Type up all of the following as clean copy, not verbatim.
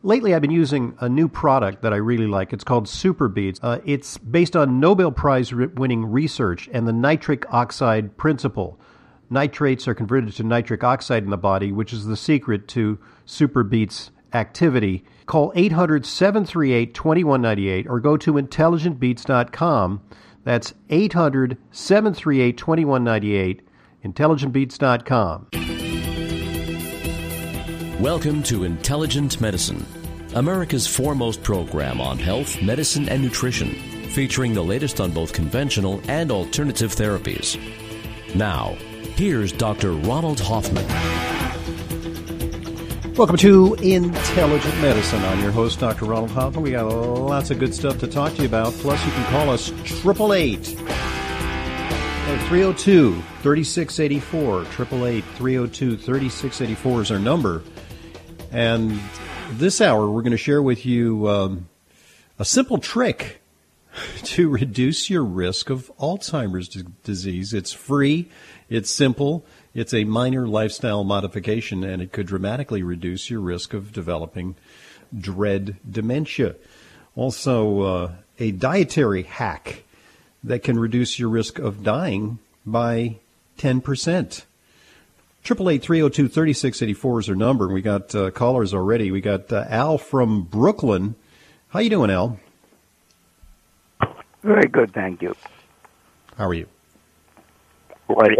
Lately, I've been using a new product that I really like. It's called Super Beets. It's based on Nobel Prize-winning research and the nitric oxide principle. Nitrates are converted to nitric oxide in the body, which is the secret to Super Beets activity. Call 800-738-2198 or go to intelligentbeats.com. That's 800-738-2198, intelligentbeats.com. Welcome to Intelligent Medicine, America's foremost program on health, medicine, and nutrition, featuring the latest on both conventional and alternative therapies. Now, here's Dr. Ronald Hoffman. Welcome to Intelligent Medicine. I'm your host, Dr. Ronald Hoffman. We got lots of good stuff to talk to you about. Plus, you can call us 888-302-3684. 888-302-3684 is our number. And this hour, we're going to share with you a simple trick to reduce your risk of Alzheimer's disease. It's free, it's simple, it's a minor lifestyle modification, and it could dramatically reduce your risk of developing dread dementia. Also, a dietary hack that can reduce your risk of dying by 10%. 888-302-3684 is our number. We got callers already. We got Al from Brooklyn. How you doing, Al? Very good, thank you. How are you? What's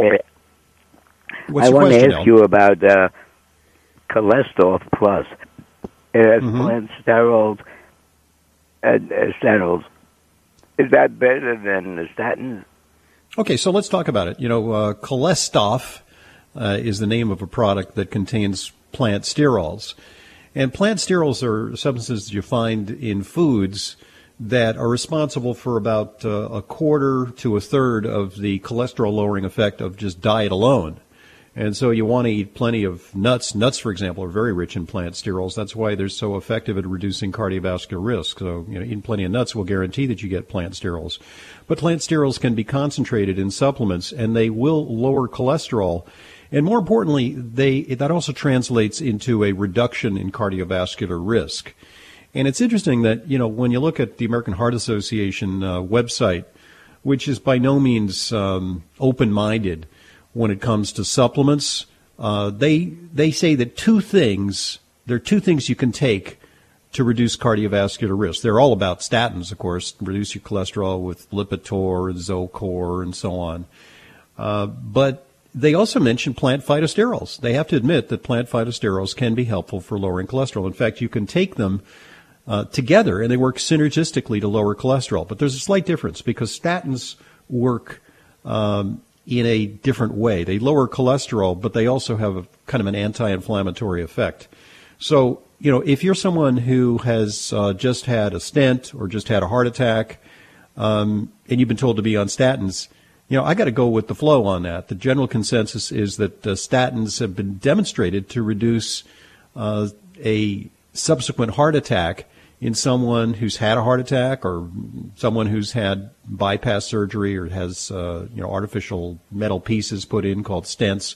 your want question, to ask Al? you about Cholesterol Plus. It has plant sterols and stenols. Is that better than the statins? Okay, so let's talk about it. Cholestoff is the name of a product that contains plant sterols. And plant sterols are substances you find in foods that are responsible for about a quarter to a third of the cholesterol-lowering effect of just diet alone. And so you want to eat plenty of nuts. Nuts, for example, are very rich in plant sterols. That's why they're so effective at reducing cardiovascular risk. So, eating plenty of nuts will guarantee that you get plant sterols. But plant sterols can be concentrated in supplements, and they will lower cholesterol. And more importantly, that also translates into a reduction in cardiovascular risk. And it's interesting that, when you look at the American Heart Association website, which is by no means open-minded when it comes to supplements, they say that there are two things you can take to reduce cardiovascular risk. They're all about statins, of course, reduce your cholesterol with Lipitor, Zocor, and so on. But they also mention plant phytosterols. They have to admit that plant phytosterols can be helpful for lowering cholesterol. In fact, you can take them together, and they work synergistically to lower cholesterol. But there's a slight difference because statins work in a different way. They lower cholesterol, but they also have a kind of an anti-inflammatory effect. So, if you're someone who has just had a stent or just had a heart attack, and you've been told to be on statins, I got to go with the flow on that. The general consensus is that statins have been demonstrated to reduce a subsequent heart attack in someone who's had a heart attack or someone who's had bypass surgery or has artificial metal pieces put in called stents.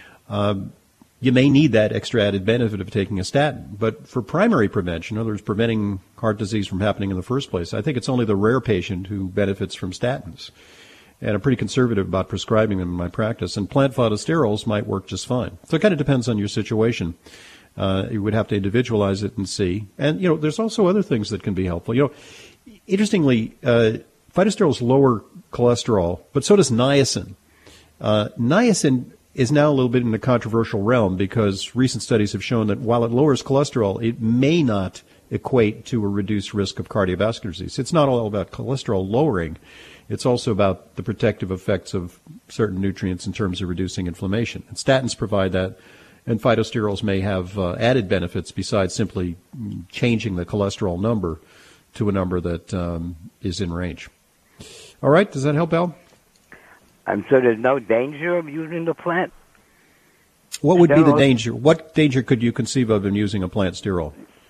You may need that extra added benefit of taking a statin. But for primary prevention, in other words, preventing heart disease from happening in the first place, I think it's only the rare patient who benefits from statins. And I'm pretty conservative about prescribing them in my practice. And plant phytosterols might work just fine. So it kind of depends on your situation. You would have to individualize it and see. And, there's also other things that can be helpful. Interestingly, phytosterols lower cholesterol, but so does niacin. Niacin is now a little bit in the controversial realm because recent studies have shown that while it lowers cholesterol, it may not equate to a reduced risk of cardiovascular disease. It's not all about cholesterol lowering. It's also about the protective effects of certain nutrients in terms of reducing inflammation. And statins provide that, and phytosterols may have added benefits besides simply changing the cholesterol number to a number that is in range. All right, does that help, Al? So there's no danger of using the plant? What would be the danger? What danger could you conceive of in using a plant sterol?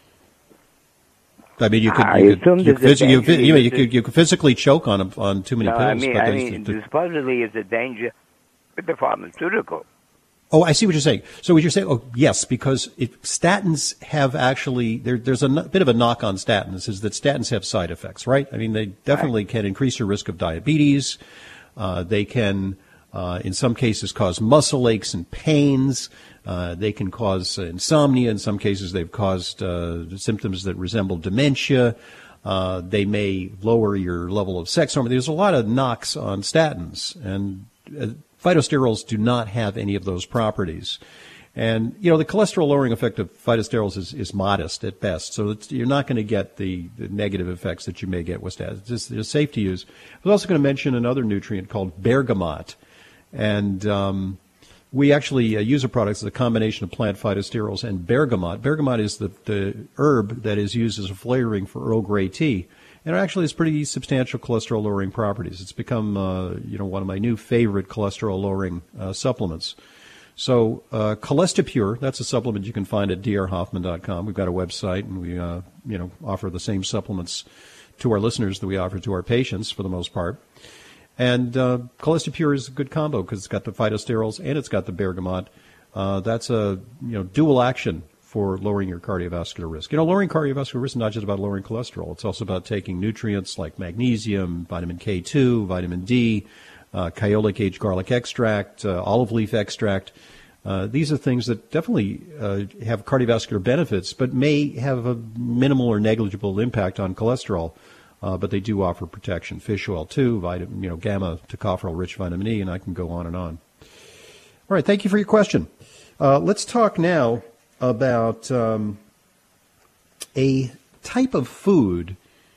I mean, you could physically choke on too many pills. Supposedly it's a danger with the pharmaceutical. Oh, I see what you're saying. So what you're saying, yes, because statins have actually, there's a bit of a knock on statins, is that statins have side effects, right? I mean, they definitely can increase your risk of diabetes. They can, in some cases, cause muscle aches and pains. They can cause insomnia. In some cases, they've caused symptoms that resemble dementia. They may lower your level of sex hormone. There's a lot of knocks on statins, and phytosterols do not have any of those properties. And, the cholesterol-lowering effect of phytosterols is modest at best, so you're not going to get the negative effects that you may get with statins. It's safe to use. I was also going to mention another nutrient called bergamot, and we actually use a product as a combination of plant phytosterols and bergamot. Bergamot is the herb that is used as a flavoring for Earl Grey tea. And it actually has pretty substantial cholesterol-lowering properties. It's become, one of my new favorite cholesterol-lowering supplements. So Cholestipure, that's a supplement you can find at drhoffman.com. We've got a website, and we, offer the same supplements to our listeners that we offer to our patients for the most part. And Cholestipure is a good combo because it's got the phytosterols and it's got the bergamot. That's a, dual action for lowering your cardiovascular risk. Lowering cardiovascular risk is not just about lowering cholesterol. It's also about taking nutrients like magnesium, vitamin K2, vitamin D, Kyolic aged garlic extract, olive leaf extract. These are things that definitely have cardiovascular benefits, but may have a minimal or negligible impact on cholesterol. But they do offer protection. Fish oil too, gamma tocopherol-rich vitamin E, and I can go on and on. All right, thank you for your question. Let's talk now about a type of food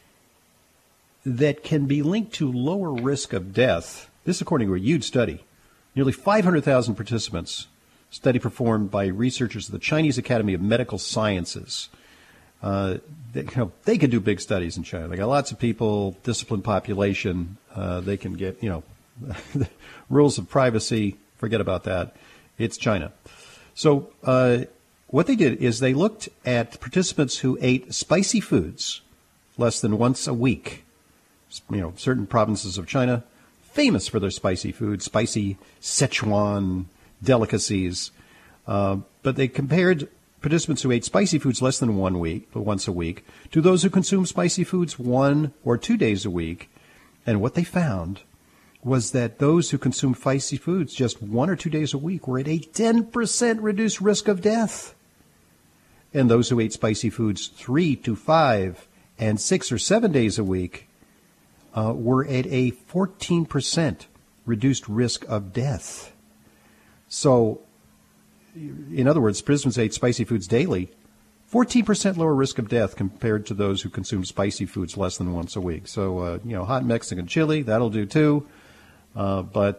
that can be linked to lower risk of death. This according to a huge study. Nearly 500,000 participants, study performed by researchers of the Chinese Academy of Medical Sciences. They can do big studies in China. They got lots of people, disciplined population. They can get, rules of privacy. Forget about that. It's China. So what they did is they looked at participants who ate spicy foods less than once a week. Certain provinces of China famous for their spicy food, spicy Sichuan delicacies. But they compared participants who ate spicy foods less than once a week to those who consumed spicy foods 1 or 2 days a week. And what they found was that those who consumed spicy foods just 1 or 2 days a week were at a 10% reduced risk of death. And those who ate spicy foods 3 to 5 and 6 or 7 days a week were at a 14% reduced risk of death. So, in other words, participants ate spicy foods daily, 14% lower risk of death compared to those who consumed spicy foods less than once a week. So, hot Mexican chili, that'll do too. But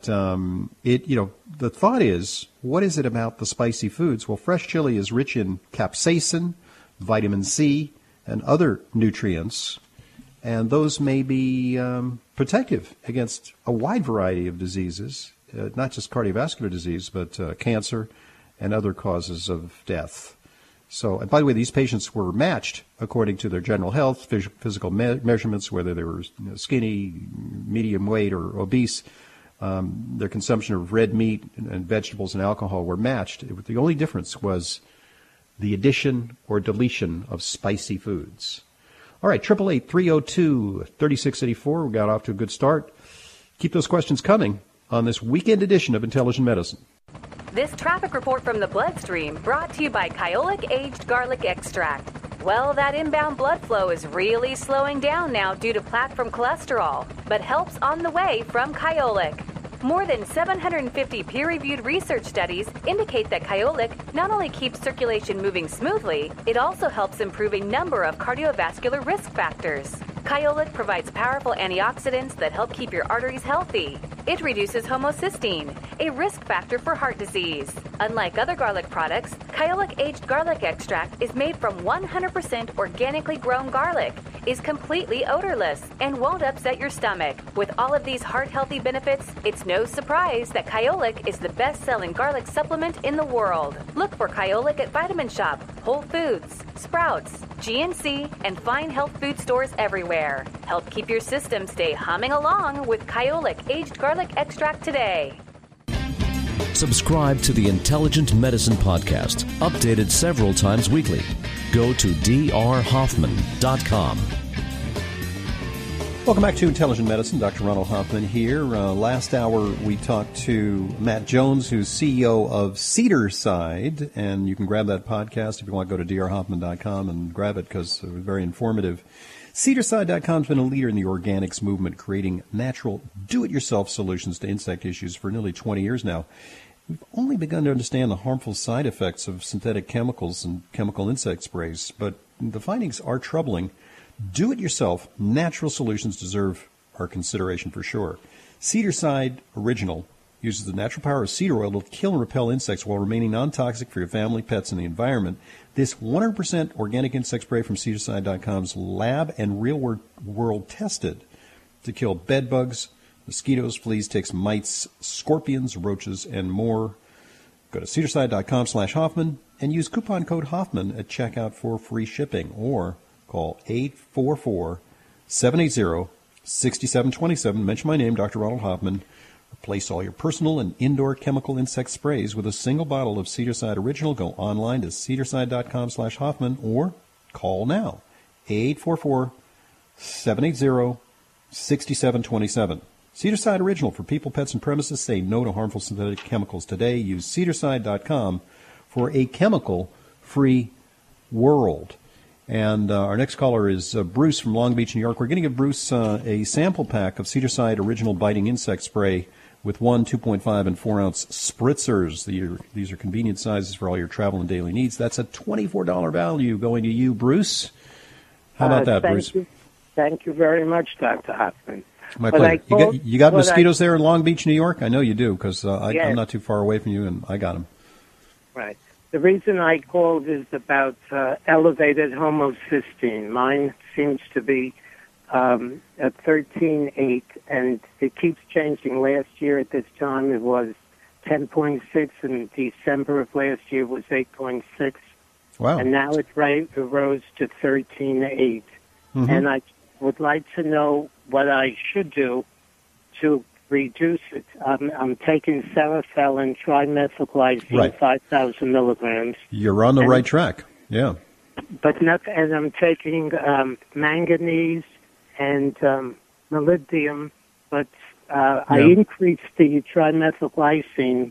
the thought is, what is it about the spicy foods? Well, fresh chili is rich in capsaicin, vitamin C, and other nutrients, and those may be protective against a wide variety of diseases, not just cardiovascular disease, but cancer and other causes of death. So, and by the way, these patients were matched according to their general health, physical measurements, whether they were skinny, medium weight, or obese. Their consumption of red meat and vegetables and alcohol were matched. The only difference was the addition or deletion of spicy foods. All right, 888-302-3684. We got off to a good start. Keep those questions coming on this weekend edition of Intelligent Medicine. This traffic report from the bloodstream brought to you by Kyolic aged garlic extract. Well, that inbound blood flow is really slowing down now due to plaque from cholesterol, but help's on the way from Kyolic. More than 750 peer-reviewed research studies indicate that Kyolic not only keeps circulation moving smoothly, it also helps improve a number of cardiovascular risk factors. Kyolic provides powerful antioxidants that help keep your arteries healthy. It reduces homocysteine, a risk factor for heart disease. Unlike other garlic products, Kyolic aged garlic extract is made from 100% organically grown garlic, is completely odorless, and won't upset your stomach. With all of these heart-healthy benefits, it's no surprise that Kyolic is the best-selling garlic supplement in the world. Look for Kyolic at Vitamin Shoppe, Whole Foods, Sprouts, GNC, and fine health food stores everywhere. Help keep your system stay humming along with Kyolic aged garlic extract today. Subscribe to the Intelligent Medicine Podcast, updated several times weekly. Go to drhoffman.com. Welcome back to Intelligent Medicine. Dr. Ronald Hoffman here. Last hour, we talked to Matt Jones, who's CEO of Cedarside, and you can grab that podcast if you want to go to drhoffman.com and grab it because it was very informative. Cedarside.com has been a leader in the organics movement, creating natural, do-it-yourself solutions to insect issues for nearly 20 years now. We've only begun to understand the harmful side effects of synthetic chemicals and chemical insect sprays, but the findings are troubling. Do-it-yourself natural solutions deserve our consideration for sure. Cedarside Original uses the natural power of cedar oil to kill and repel insects while remaining non-toxic for your family, pets, and the environment. This 100% organic insect spray from Cedarside.com is lab and real-world tested to kill bed bugs, mosquitoes, fleas, ticks, mites, scorpions, roaches, and more. Go to Cedarside.com/Hoffman and use coupon code Hoffman at checkout for free shipping, or call 844-780-6727. Mention my name, Dr. Ronald Hoffman. Replace all your personal and indoor chemical insect sprays with a single bottle of Cedarside Original. Go online to Cedarside.com/Hoffman or call now, 844-780-6727. Cedarside Original for people, pets, and premises. Say no to harmful synthetic chemicals today. Use Cedarside.com for a chemical-free world. And our next caller is Bruce from Long Beach, New York. We're going to give Bruce a sample pack of Cedarside Original Biting Insect Spray with 1, 2.5, and 4-ounce spritzers. These are convenient sizes for all your travel and daily needs. That's a $24 value going to you, Bruce. How about that, Bruce? Thank you very much, Dr. Hoffman. My pleasure. You got mosquitoes there in Long Beach, New York? I know you do, because yes. I'm not too far away from you, and I got them. Right. The reason I called is about elevated homocysteine. Mine seems to be at 13.8, and it keeps changing. Last year at this time it was 10.6, and December of last year was 8.6. Wow. And now it rose to 13.8. Mm-hmm. And I would like to know what I should do to reduce it. I'm taking Serafel trimethylglycine, 5,000 milligrams. You're on the right track, yeah. But and I'm taking manganese and molybdenum, but I increased the trimethylglycine,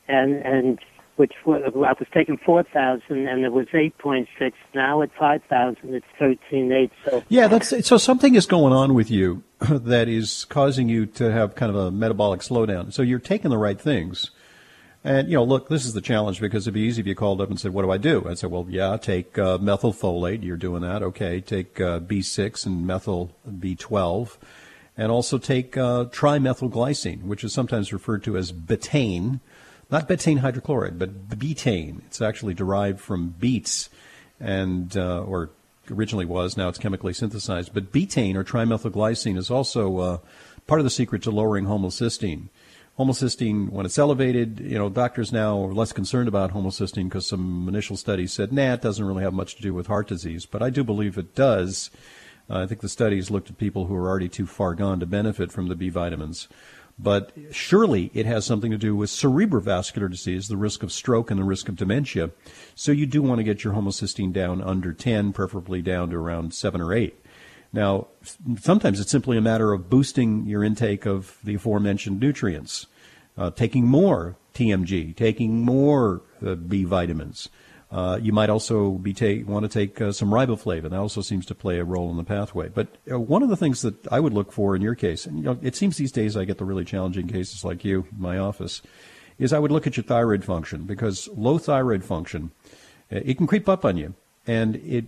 and which I was taking 4,000, and it was 8.6. Now at 5,000, it's 13.8. So yeah, so something is going on with you that is causing you to have kind of a metabolic slowdown. So you're taking the right things. And, look, this is the challenge, because it'd be easy if you called up and said, what do I do? I'd say, well, yeah, take methylfolate. You're doing that. Okay, take B6 and methyl B12. And also take trimethylglycine, which is sometimes referred to as betaine. Not betaine hydrochloride, but betaine. It's actually derived from beets, and or originally was. Now it's chemically synthesized. But betaine, or trimethylglycine, is also part of the secret to lowering homocysteine. Homocysteine, when it's elevated, doctors now are less concerned about homocysteine because some initial studies said, it doesn't really have much to do with heart disease. But I do believe it does. I think the studies looked at people who are already too far gone to benefit from the B vitamins. But surely it has something to do with cerebrovascular disease, the risk of stroke and the risk of dementia. So you do want to get your homocysteine down under 10, preferably down to around 7 or 8. Now, sometimes it's simply a matter of boosting your intake of the aforementioned nutrients, taking more TMG, taking more B vitamins. You might also want to take some riboflavin. That also seems to play a role in the pathway. But one of the things that I would look for in your case, and it seems these days I get the really challenging cases like you in my office, is I would look at your thyroid function, because low thyroid function, it can creep up on you, and it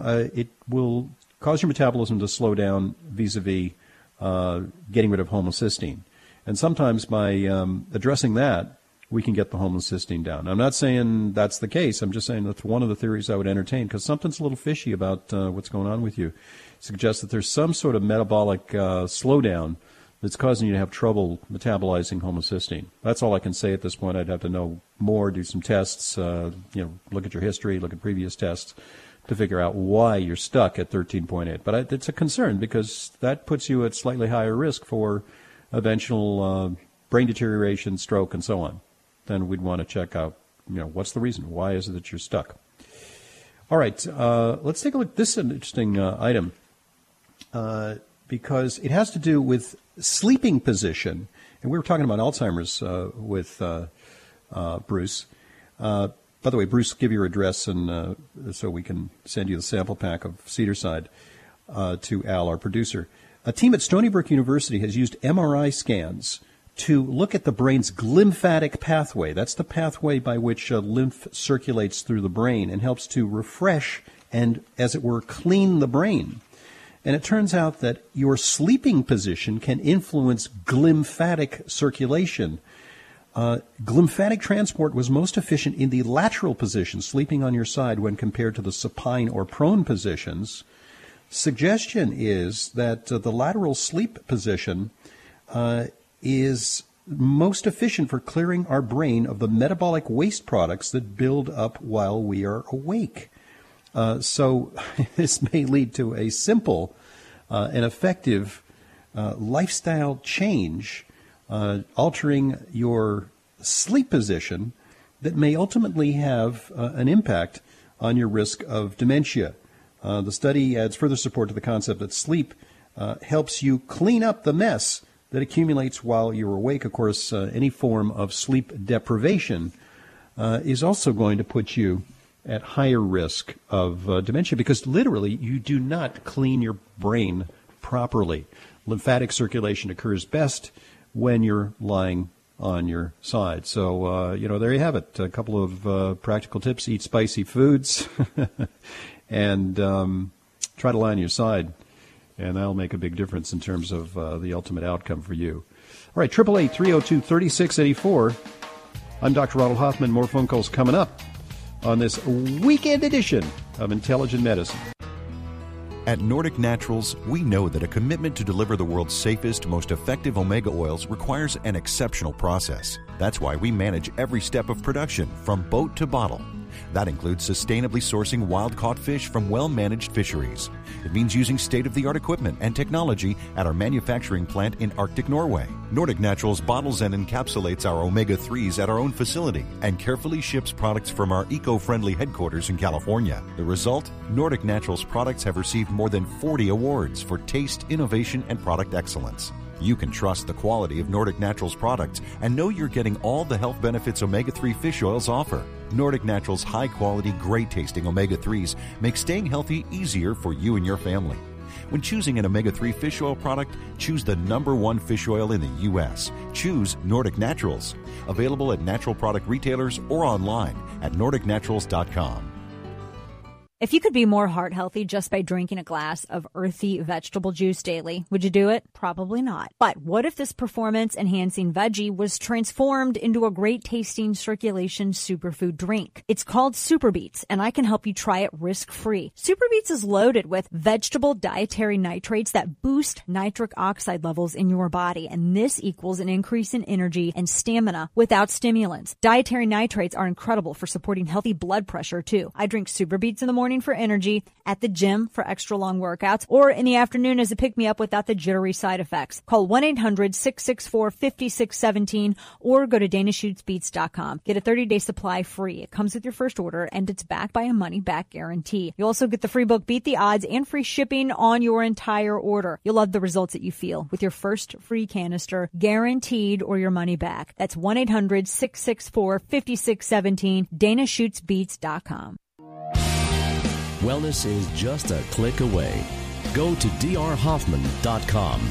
will cause your metabolism to slow down vis-a-vis getting rid of homocysteine. And sometimes by addressing that, we can get the homocysteine down. I'm not saying that's the case. I'm just saying that's one of the theories I would entertain, because something's a little fishy about what's going on with you. It suggests that there's some sort of metabolic slowdown that's causing you to have trouble metabolizing homocysteine. That's all I can say at this point. I'd have to know more, do some tests, look at your history, look at previous tests to figure out why you're stuck at 13.8. But it's a concern, because that puts you at slightly higher risk for eventual brain deterioration, stroke, and so on. then we'd want to check out, what's the reason? Why is it that you're stuck? All right, let's take a look. This is an interesting item because it has to do with sleeping position. And we were talking about Alzheimer's with Bruce. By the way, Bruce, give your address and so we can send you the sample pack of Cedarside to Al, our producer. A team at Stony Brook University has used MRI scans to look at the brain's glymphatic pathway. That's the pathway by which lymph circulates through the brain and helps to refresh and, as it were, clean the brain. And it turns out that your sleeping position can influence glymphatic circulation. Glymphatic transport was most efficient in the lateral position, sleeping on your side, when compared to the supine or prone positions. Suggestion is that the lateral sleep position is most efficient for clearing our brain of the metabolic waste products that build up while we are awake. So this may lead to a simple and effective lifestyle change, altering your sleep position that may ultimately have an impact on your risk of dementia. The study adds further support to the concept that sleep helps you clean up the mess that accumulates while you're awake. Of course, any form of sleep deprivation is also going to put you at higher risk of dementia because literally you do not clean your brain properly. Lymphatic circulation occurs best when you're lying on your side. So, there you have it. A couple of practical tips. Eat spicy foods and try to lie on your side. And that'll make a big difference in terms of the ultimate outcome for you. All right, 888-302-3684. I'm Dr. Ronald Hoffman. More phone calls coming up on this weekend edition of Intelligent Medicine. At Nordic Naturals, we know that a commitment to deliver the world's safest, most effective omega oils requires an exceptional process. That's why we manage every step of production, from boat to bottle. That includes sustainably sourcing wild-caught fish from well-managed fisheries. It means using state-of-the-art equipment and technology at our manufacturing plant in Arctic Norway. Nordic Naturals bottles and encapsulates our omega-3s at our own facility and carefully ships products from our eco-friendly headquarters in California. The result? Nordic Naturals products have received more than 40 awards for taste, innovation, and product excellence. You can trust the quality of Nordic Naturals products and know you're getting all the health benefits omega-3 fish oils offer. Nordic Naturals' high-quality, great-tasting omega-3s make staying healthy easier for you and your family. When choosing an omega-3 fish oil product, choose the #1 fish oil in the U.S. Choose Nordic Naturals. Available at natural product retailers or online at NordicNaturals.com. If you could be more heart healthy just by drinking a glass of earthy vegetable juice daily, would you do it? Probably not. But what if this performance-enhancing veggie was transformed into a great-tasting circulation superfood drink? It's called Super Beets, and I can help you try it risk-free. Super Beets is loaded with vegetable dietary nitrates that boost nitric oxide levels in your body, and this equals an increase in energy and stamina without stimulants. Dietary nitrates are incredible for supporting healthy blood pressure, too. I drink Super Beets in the morning for energy, at the gym for extra long workouts, or in the afternoon as a pick-me-up without the jittery side effects. Call 1-800-664-5617 or go to DanaShootsBeats.com. Get a 30-day supply free. It comes with your first order, and it's backed by a money-back guarantee. You also get the free book, Beat the Odds, and free shipping on your entire order. You'll love the results that you feel with your first free canister, guaranteed, or your money back. That's 1-800-664-5617, DanaShootsBeats.com. Wellness is just a click away. Go to drhoffman.com.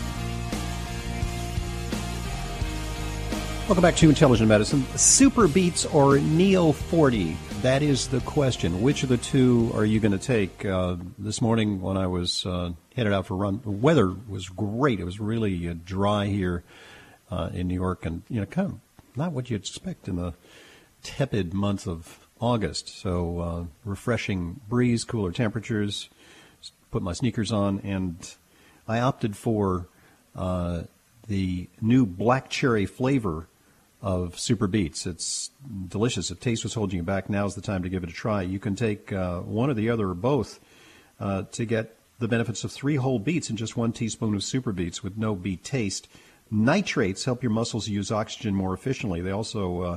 Welcome back to Intelligent Medicine. Super Beets or Neo 40? That is the question. Which of the two are you going to take? This morning when I was headed out for a run, the weather was great. It was really dry here in New York, and kind of not what you'd expect in the tepid month of August. So refreshing breeze, cooler temperatures, put my sneakers on, and I opted for the new black cherry flavor of Super Beets. It's delicious. If taste was holding you back, now's the time to give it a try. You can take one or the other or both to get the benefits of 3 whole beets in just 1 teaspoon of Super Beets with no beet taste. Nitrates help your muscles use oxygen more efficiently. They also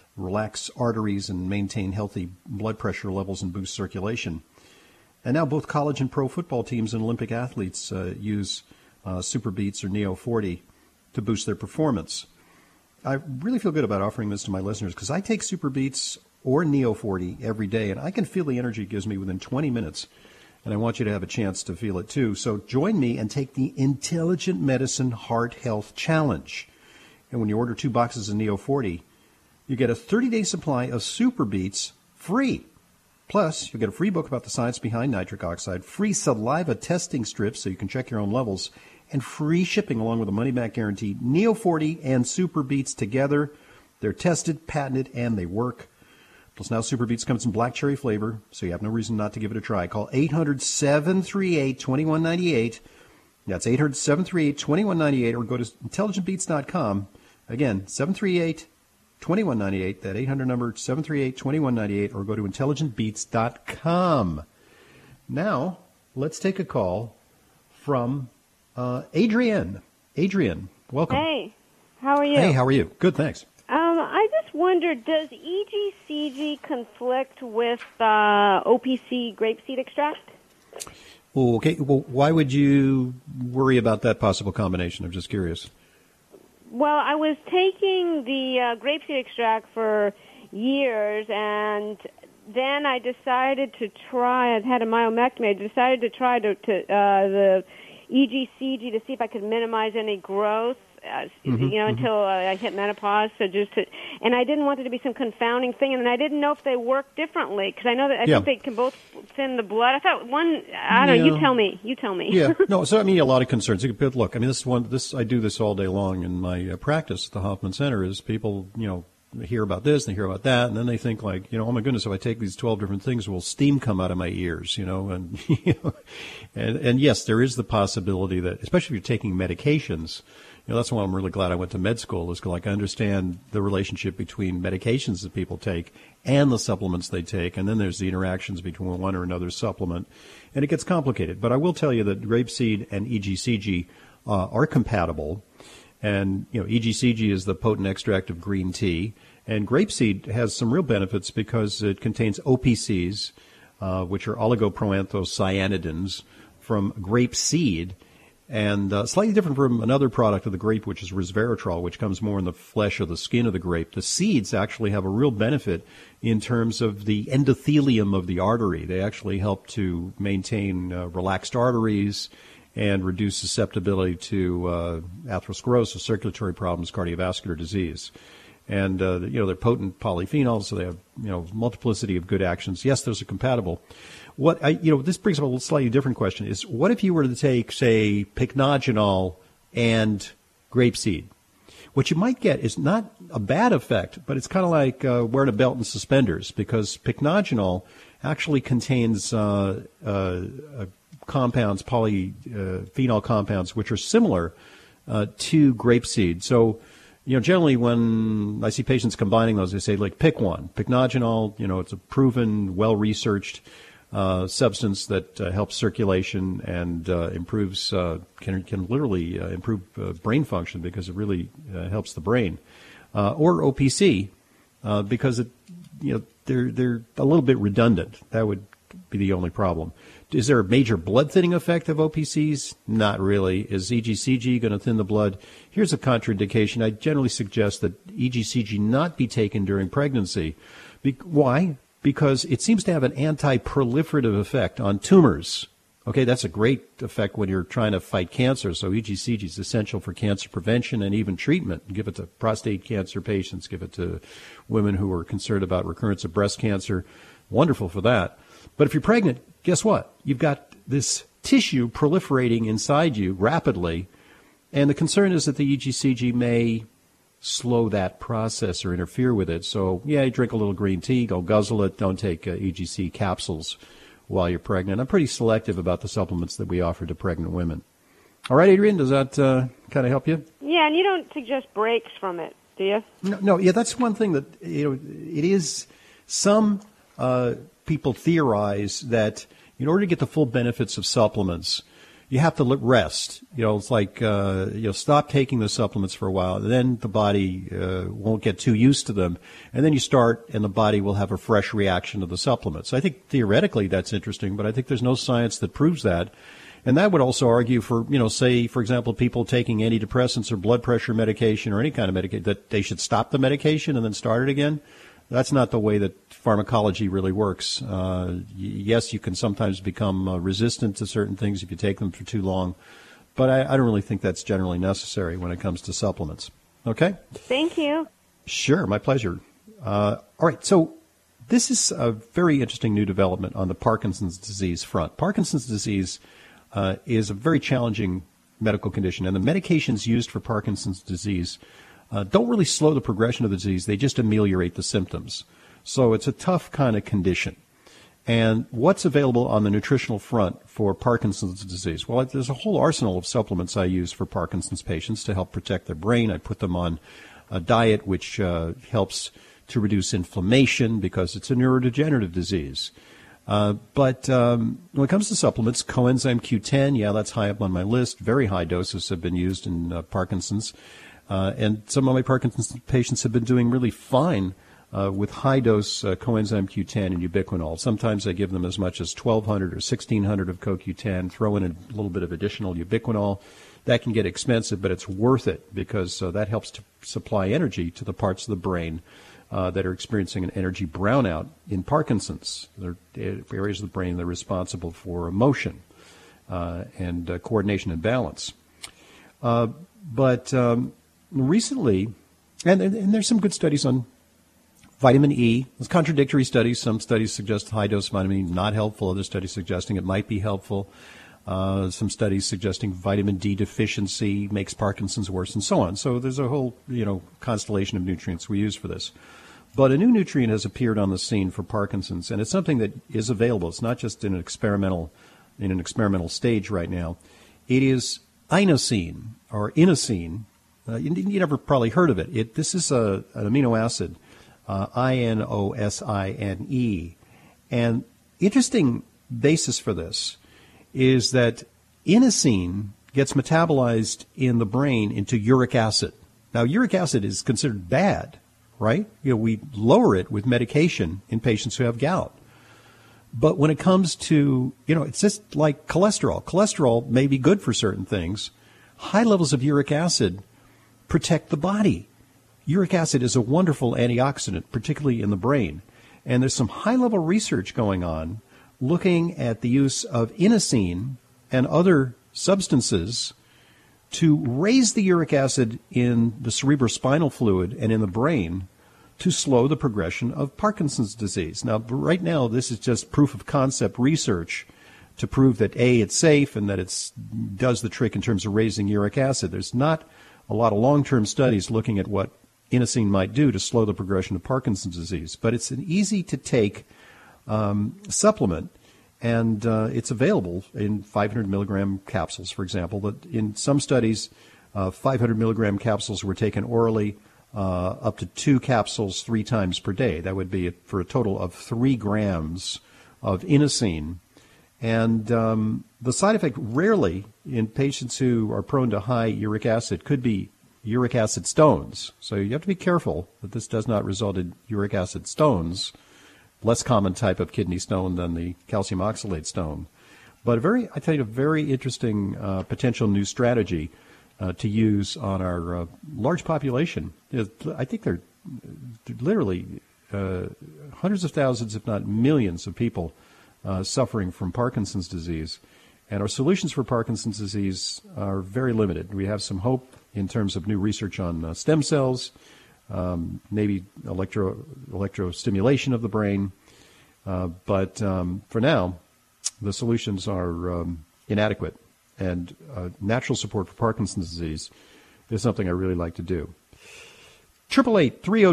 relax arteries and maintain healthy blood pressure levels and boost circulation. And now both college and pro football teams and Olympic athletes use Super Beets or Neo 40 to boost their performance. I really feel good about offering this to my listeners because I take Super Beets or Neo 40 every day, and I can feel the energy it gives me within 20 minutes. And I want you to have a chance to feel it too. So join me and take the Intelligent Medicine Heart Health Challenge. And when you order 2 boxes of Neo 40, you get a 30-day supply of Super Beets free. Plus, you'll get a free book about the science behind nitric oxide, free saliva testing strips so you can check your own levels, and free shipping along with a money-back guarantee. Neo 40 and Super Beets together. They're tested, patented, and they work. Plus, now Super Beets comes in black cherry flavor, so you have no reason not to give it a try. Call 800-738-2198. That's 800-738-2198, or go to intelligentbeats.com. Again, 738-2198, that 800 number, 738-2198, or go to intelligentbeats.com. Now, let's take a call from Adrienne. Adrienne, welcome. Hey, how are you? Hey, how are you? Good, thanks. I just wondered, does EGCG conflict with OPC grapeseed extract? Okay, well, why would you worry about that possible combination? I'm just curious. Well, I was taking the grapeseed extract for years, and then I decided to try, I've had a myomectomy, I decided to try the EGCG to see if I could minimize any growth. Until I hit menopause. And I didn't want it to be some confounding thing, and I didn't know if they work differently because I know that I think they can both thin the blood. I thought one. I don't know. You tell me. Yeah. No. So I mean, a lot of concerns. Look, I mean, I do this all day long in my practice at the Hoffman Center. Is people, hear about this, they hear about that, and then they think like, oh my goodness, if I take these 12 different things, will steam come out of my ears, and and yes, there is the possibility that, especially if you're taking medications. That's why I'm really glad I went to med school, is like I understand the relationship between medications that people take and the supplements they take, and then there's the interactions between one or another supplement, and it gets complicated. But I will tell you that grapeseed and EGCG are compatible, and EGCG is the potent extract of green tea, and grapeseed has some real benefits because it contains OPCs, which are oligoproanthocyanidins from grape seed. And slightly different from another product of the grape, which is resveratrol, which comes more in the flesh or the skin of the grape. The seeds actually have a real benefit in terms of the endothelium of the artery. They actually help to maintain relaxed arteries and reduce susceptibility to atherosclerosis, circulatory problems, cardiovascular disease. And, they're potent polyphenols, so they have, multiplicity of good actions. Yes, those are compatible. This brings up a slightly different question, is what if you were to take, say, pycnogenol and grapeseed? What you might get is not a bad effect, but it's kind of like wearing a belt and suspenders, because pycnogenol actually contains compounds, polyphenol compounds, which are similar to grapeseed. So, generally when I see patients combining those, they say, like, pick one. Pycnogenol, it's a proven, well-researched substance that helps circulation and improves, can literally improve brain function because it really helps the brain. Or OPC, because they're a little bit redundant. That would be the only problem. Is there a major blood thinning effect of OPCs? Not really. Is EGCG going to thin the blood? Here's a contraindication. I generally suggest that EGCG not be taken during pregnancy. Why? Because it seems to have an anti-proliferative effect on tumors. Okay, that's a great effect when you're trying to fight cancer. So EGCG is essential for cancer prevention and even treatment. Give it to prostate cancer patients. Give it to women who are concerned about recurrence of breast cancer. Wonderful for that. But if you're pregnant, guess what? You've got this tissue proliferating inside you rapidly, and the concern is that the EGCG may slow that process or interfere with it. So, you drink a little green tea, go guzzle it, don't take EGC capsules while you're pregnant. I'm pretty selective about the supplements that we offer to pregnant women. All right, Adrienne, does that kind of help you? Yeah, and you don't suggest breaks from it, do you? No, that's one thing that, it is some people theorize that in order to get the full benefits of supplements, you have to rest. It's like stop taking the supplements for a while. Then the body won't get too used to them, and then you start, and the body will have a fresh reaction to the supplements. I think theoretically that's interesting, but I think there's no science that proves that. And that would also argue for, say, for example, people taking antidepressants or blood pressure medication or any kind of medication, that they should stop the medication and then start it again. That's not the way that pharmacology really works. Yes, you can sometimes become resistant to certain things if you take them for too long, but I don't really think that's generally necessary when it comes to supplements. Okay? Thank you. Sure, my pleasure. All right, so this is a very interesting new development on the Parkinson's disease front. Parkinson's disease is a very challenging medical condition, and the medications used for Parkinson's disease don't really slow the progression of the disease. They just ameliorate the symptoms. So it's a tough kind of condition. And what's available on the nutritional front for Parkinson's disease? Well, there's a whole arsenal of supplements I use for Parkinson's patients to help protect their brain. I put them on a diet which helps to reduce inflammation because it's a neurodegenerative disease. But when it comes to supplements, coenzyme Q10, yeah, that's high up on my list. Very high doses have been used in Parkinson's. And some of my Parkinson's patients have been doing really fine with high-dose coenzyme Q10 and ubiquinol. Sometimes I give them as much as 1,200 or 1,600 of CoQ10, throw in a little bit of additional ubiquinol. That can get expensive, but it's worth it because that helps to supply energy to the parts of the brain that are experiencing an energy brownout in Parkinson's. They're areas of the brain that are responsible for emotion and coordination and balance. But recently, and there's some good studies on vitamin E. There's contradictory studies. Some studies suggest high-dose vitamin E not helpful. Other studies suggesting it might be helpful. Some studies suggesting vitamin D deficiency makes Parkinson's worse, and so on. So there's a whole, constellation of nutrients we use for this. But a new nutrient has appeared on the scene for Parkinson's, and it's something that is available. It's not just in an experimental stage right now. It is inosine or inosine. You never probably heard of it. This is an amino acid, inosine. And interesting basis for this is that inosine gets metabolized in the brain into uric acid. Now, uric acid is considered bad, right? We lower it with medication in patients who have gout. But when it comes to, it's just like cholesterol. Cholesterol may be good for certain things. High levels of uric acid protect the body. Uric acid is a wonderful antioxidant, particularly in the brain. And there's some high-level research going on looking at the use of inosine and other substances to raise the uric acid in the cerebrospinal fluid and in the brain to slow the progression of Parkinson's disease. Now, right now, this is just proof of concept research to prove that, A, it's safe and that it does the trick in terms of raising uric acid. There's not a lot of long-term studies looking at what inosine might do to slow the progression of Parkinson's disease. But it's an easy-to-take supplement, and it's available in 500 milligram capsules, for example. But in some studies, 500 milligram capsules were taken orally, up to 2 capsules 3 times per day. That would be for a total of 3 grams of inosine. And the side effect rarely in patients who are prone to high uric acid could be uric acid stones. So you have to be careful that this does not result in uric acid stones, less common type of kidney stone than the calcium oxalate stone. But a very interesting potential new strategy to use on our large population. I think there are literally hundreds of thousands, if not millions, of people suffering from Parkinson's disease. And our solutions for Parkinson's disease are very limited. We have some hope in terms of new research on stem cells, maybe electrostimulation of the brain. But for now, the solutions are inadequate. And natural support for Parkinson's disease is something I really like to do.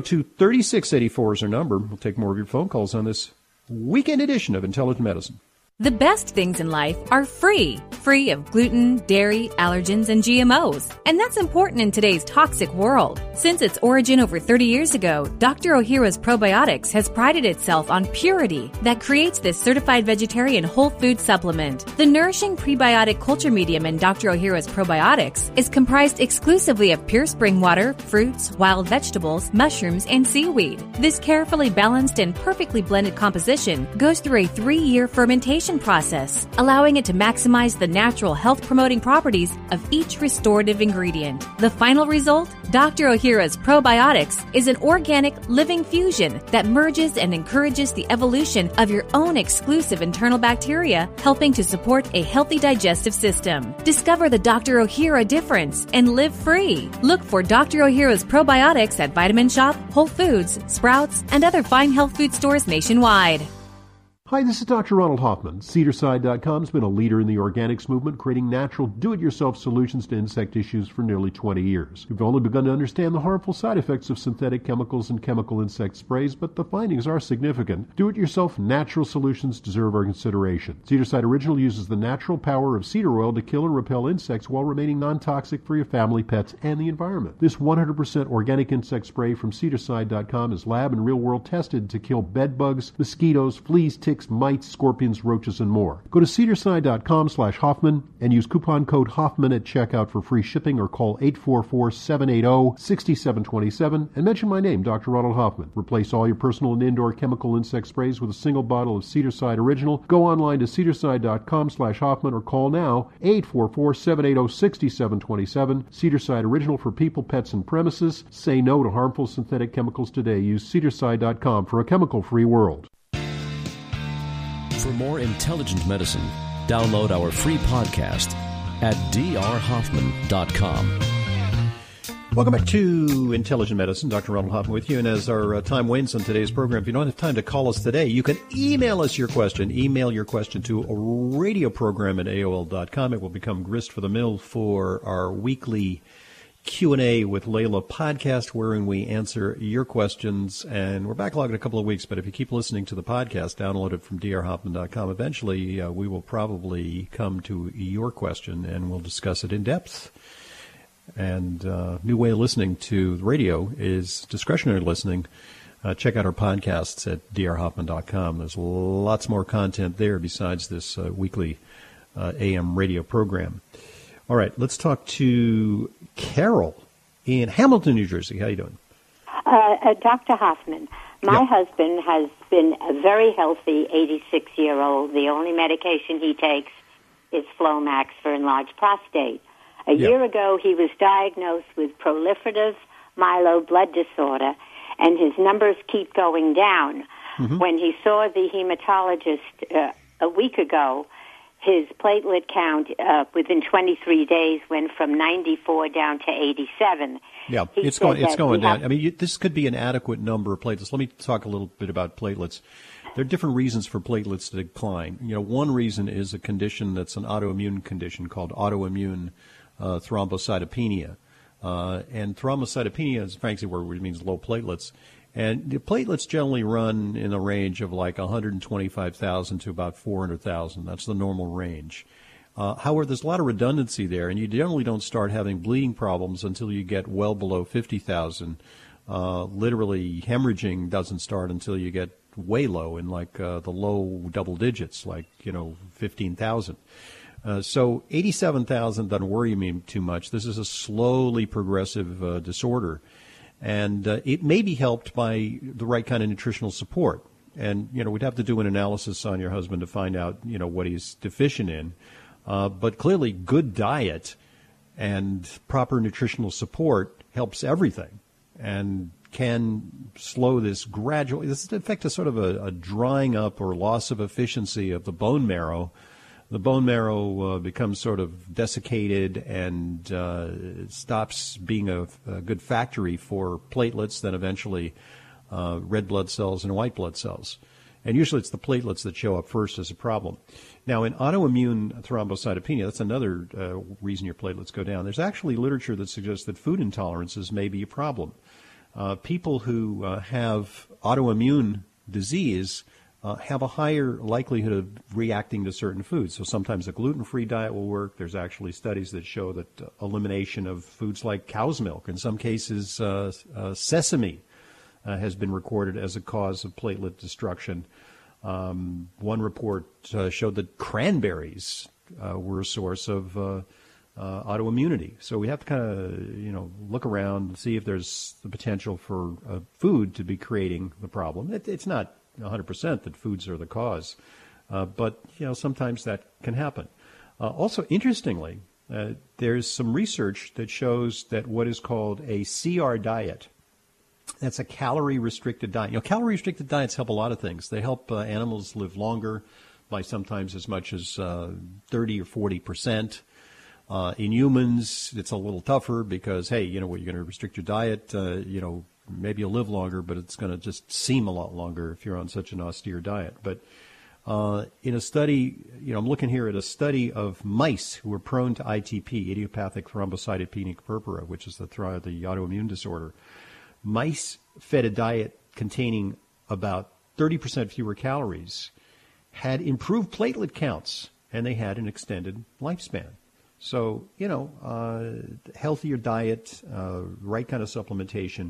888-302-3684 is our number. We'll take more of your phone calls on this weekend edition of Intelligent Medicine. The best things in life are free. Free of gluten, dairy, allergens, and GMOs. And that's important in today's toxic world. Since its origin over 30 years ago, Dr. Ohhira's Probiotics has prided itself on purity that creates this certified vegetarian whole food supplement. The nourishing prebiotic culture medium in Dr. Ohhira's Probiotics is comprised exclusively of pure spring water, fruits, wild vegetables, mushrooms, and seaweed. This carefully balanced and perfectly blended composition goes through a 3-year fermentation process, allowing it to maximize the natural health-promoting properties of each restorative ingredient. The final result? Dr. Ohhira's Probiotics is an organic, living fusion that merges and encourages the evolution of your own exclusive internal bacteria, helping to support a healthy digestive system. Discover the Dr. Ohhira difference and live free. Look for Dr. Ohhira's Probiotics at Vitamin Shop, Whole Foods, Sprouts, and other fine health food stores nationwide. Hi, this is Dr. Ronald Hoffman. Cedars.com has been a leader in the organics movement, creating natural, do-it-yourself solutions to insect issues for nearly 20 years. We've only begun to understand the harmful side effects of synthetic chemicals and chemical insect sprays, but the findings are significant. Do-it-yourself natural solutions deserve our consideration. Cedarside Original uses the natural power of cedar oil to kill and repel insects while remaining non-toxic for your family, pets, and the environment. This 100% organic insect spray from Cedars.com is lab and real-world tested to kill bed bugs, mosquitoes, fleas, ticks, mites, scorpions, roaches, and more. Go to Cedars.com/Hoffman and use coupon code Hoffman at checkout for free shipping, or call 844-780-6727 and mention my name, Dr. Ronald Hoffman. Replace all your personal and indoor chemical insect sprays with a single bottle of Cedarside Original. Go online to Cedars.com/Hoffman or call now 844-780-6727. Cedarside Original for people, pets, and premises. Say no to harmful synthetic chemicals today. Use Cedarside.com for a chemical-free world. For more intelligent medicine, download our free podcast at drhoffman.com. Welcome back to Intelligent Medicine. Dr. Ronald Hoffman with you. And as our time wanes on today's program, if you don't have time to call us today, you can email us your question. Email your question to radioprogram@aol.com. It will become grist for the mill for our weekly Q&A with Layla podcast, wherein we answer your questions. And we're backlogged a couple of weeks, but if you keep listening to the podcast, download it from drhoffman.com. Eventually, we will probably come to your question and we'll discuss it in depth. And new way of listening to the radio is discretionary listening. Check out our podcasts at drhoffman.com. There's lots more content there besides this weekly AM radio program. All right, let's talk to Carol in Hamilton, New Jersey. How you doing? Dr. Hoffman, my husband has been a very healthy 86-year-old. The only medication he takes is Flomax for enlarged prostate. A year ago, he was diagnosed with proliferative myeloid blood disorder, and his numbers keep going down. Mm-hmm. When he saw the hematologist a week ago, his platelet count within 23 days went from 94 down to 87. Yeah, it's going down. I mean, this could be an adequate number of platelets. Let me talk a little bit about platelets. There are different reasons for platelets to decline. You know, one reason is a condition that's an autoimmune condition called autoimmune thrombocytopenia. And thrombocytopenia is frankly where it means low platelets. And the platelets generally run in a range of like 125,000 to about 400,000. That's the normal range. However, there's a lot of redundancy there, and you generally don't start having bleeding problems until you get well below 50,000. Literally, hemorrhaging doesn't start until you get way low in like the low double digits, like, 15,000. So 87,000 doesn't worry me too much. This is a slowly progressive disorder. And it may be helped by the right kind of nutritional support. And, we'd have to do an analysis on your husband to find out, what he's deficient in. But clearly good diet and proper nutritional support helps everything and can slow this gradual. This is in fact a sort of a drying up or loss of efficiency of the bone marrow. The bone marrow becomes sort of desiccated and stops being a good factory for platelets, then eventually red blood cells and white blood cells. And usually it's the platelets that show up first as a problem. Now, in autoimmune thrombocytopenia, that's another reason your platelets go down. There's actually literature that suggests that food intolerances may be a problem. People who have autoimmune disease have a higher likelihood of reacting to certain foods. So sometimes a gluten-free diet will work. There's actually studies that show that elimination of foods like cow's milk, in some cases sesame, has been recorded as a cause of platelet destruction. One report showed that cranberries were a source of autoimmunity. So we have to kind of, look around and see if there's the potential for food to be creating the problem. It's not 100% that foods are the cause, but sometimes that can happen. Also, interestingly, there's some research that shows that what is called a CR diet, that's a calorie-restricted diet. Calorie-restricted diets help a lot of things. They help animals live longer by sometimes as much as 30 or 40%. In humans, it's a little tougher because, hey, you're going to restrict your diet, maybe you'll live longer, but it's going to just seem a lot longer if you're on such an austere diet. But in a study, I'm looking here at a study of mice who were prone to ITP, idiopathic thrombocytopenic purpura, which is the autoimmune disorder. Mice fed a diet containing about 30% fewer calories had improved platelet counts, and they had an extended lifespan. So, healthier diet, right kind of supplementation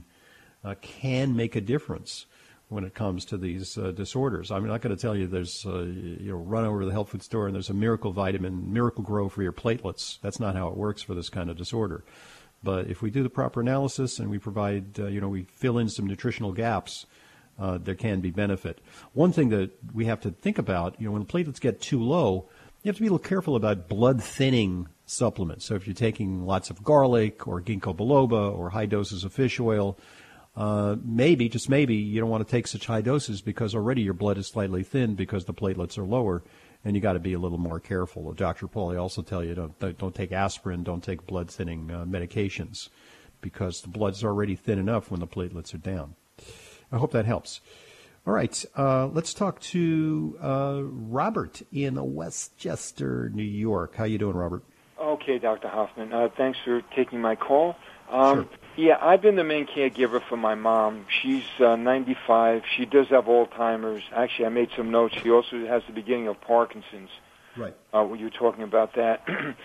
can make a difference when it comes to these disorders. I'm not going to tell you there's, run over to the health food store and there's a miracle vitamin, Miracle Grow for your platelets. That's not how it works for this kind of disorder. But if we do the proper analysis and we provide, we fill in some nutritional gaps, there can be benefit. One thing that we have to think about, when the platelets get too low, you have to be a little careful about blood-thinning supplements. So if you're taking lots of garlic or ginkgo biloba or high doses of fish oil, maybe, just maybe, you don't want to take such high doses because already your blood is slightly thin because the platelets are lower, and you got to be a little more careful. Dr. Pauly also tell you don't take aspirin, don't take blood-thinning medications because the blood's already thin enough when the platelets are down. I hope that helps. All right, let's talk to Robert in Westchester, New York. How you doing, Robert? Okay, Dr. Hoffman. Thanks for taking my call. Sure. Yeah, I've been the main caregiver for my mom. She's 95. She does have Alzheimer's. Actually, I made some notes. She also has the beginning of Parkinson's. Right. When you were talking about that.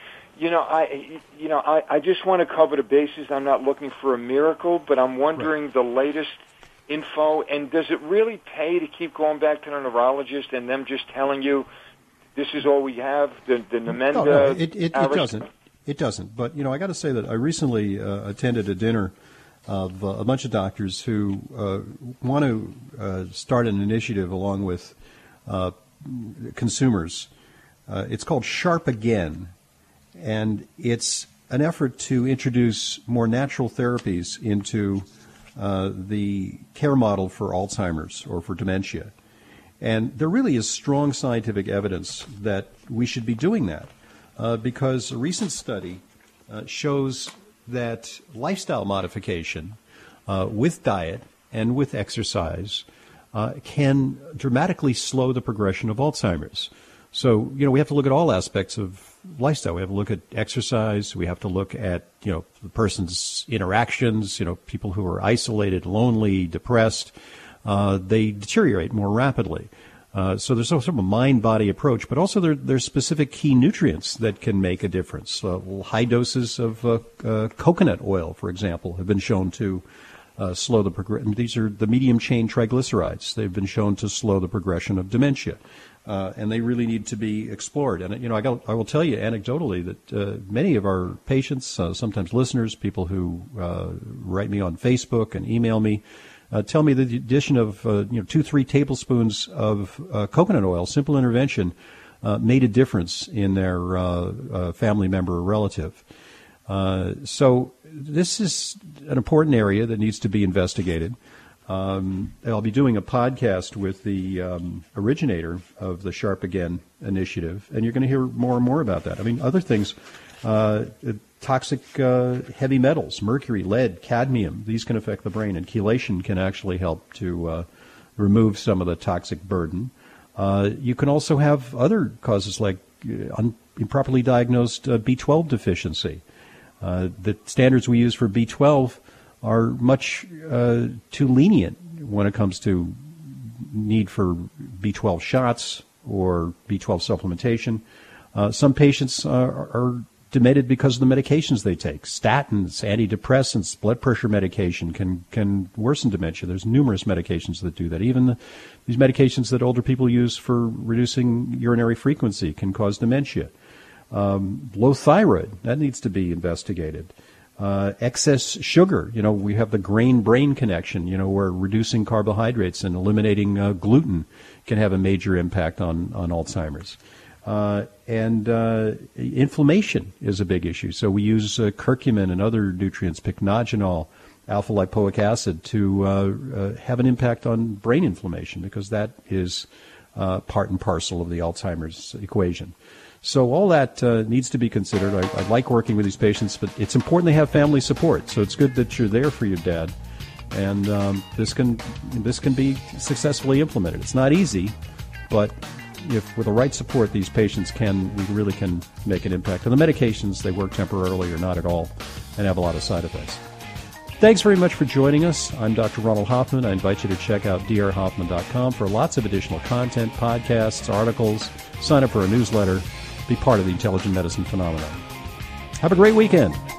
I just want to cover the bases. I'm not looking for a miracle, but I'm wondering the latest info, and does it really pay to keep going back to the neurologist and them just telling you this is all we have, the Namenda? No, it doesn't. It doesn't. But, I got to say that I recently attended a dinner of a bunch of doctors who want to start an initiative along with consumers. It's called Sharp Again, and it's an effort to introduce more natural therapies into the care model for Alzheimer's or for dementia. And there really is strong scientific evidence that we should be doing that because a recent study shows that lifestyle modification with diet and with exercise can dramatically slow the progression of Alzheimer's. So, we have to look at all aspects of lifestyle. We have to look at exercise. We have to look at, the person's interactions, people who are isolated, lonely, depressed. They deteriorate more rapidly. So there's sort of a mind-body approach, but also there's specific key nutrients that can make a difference. High doses of coconut oil, for example, have been shown to slow the progression. These are the medium-chain triglycerides. They've been shown to slow the progression of dementia. And they really need to be explored. And, I will tell you anecdotally that many of our patients, sometimes listeners, people who write me on Facebook and email me, tell me that the addition of 2-3 tablespoons of coconut oil, simple intervention, made a difference in their family member or relative. So this is an important area that needs to be investigated. I'll be doing a podcast with the originator of the Sharp Again initiative, and you're going to hear more and more about that. I mean, other things, toxic heavy metals, mercury, lead, cadmium, these can affect the brain, and chelation can actually help to remove some of the toxic burden. You can also have other causes like improperly diagnosed B12 deficiency. The standards we use for B12 are much too lenient when it comes to need for B12 shots or B12 supplementation. Some patients are demented because of the medications they take. Statins, antidepressants, blood pressure medication can worsen dementia. There's numerous medications that do that. Even these medications that older people use for reducing urinary frequency can cause dementia. Low thyroid, that needs to be investigated. Excess sugar, we have the grain-brain connection, where reducing carbohydrates and eliminating gluten can have a major impact on Alzheimer's. And inflammation is a big issue. So we use curcumin and other nutrients, pycnogenol, alpha-lipoic acid, to have an impact on brain inflammation, because that is part and parcel of the Alzheimer's equation. So all that needs to be considered. I like working with these patients, but it's important they have family support. So it's good that you're there for your dad, and this can be successfully implemented. It's not easy, but if with the right support, these patients we really can make an impact. And the medications, they work temporarily or not at all and have a lot of side effects. Thanks very much for joining us. I'm Dr. Ronald Hoffman. I invite you to check out drhoffman.com for lots of additional content, podcasts, articles. Sign up for a newsletter. Be part of the intelligent medicine phenomenon. Have a great weekend.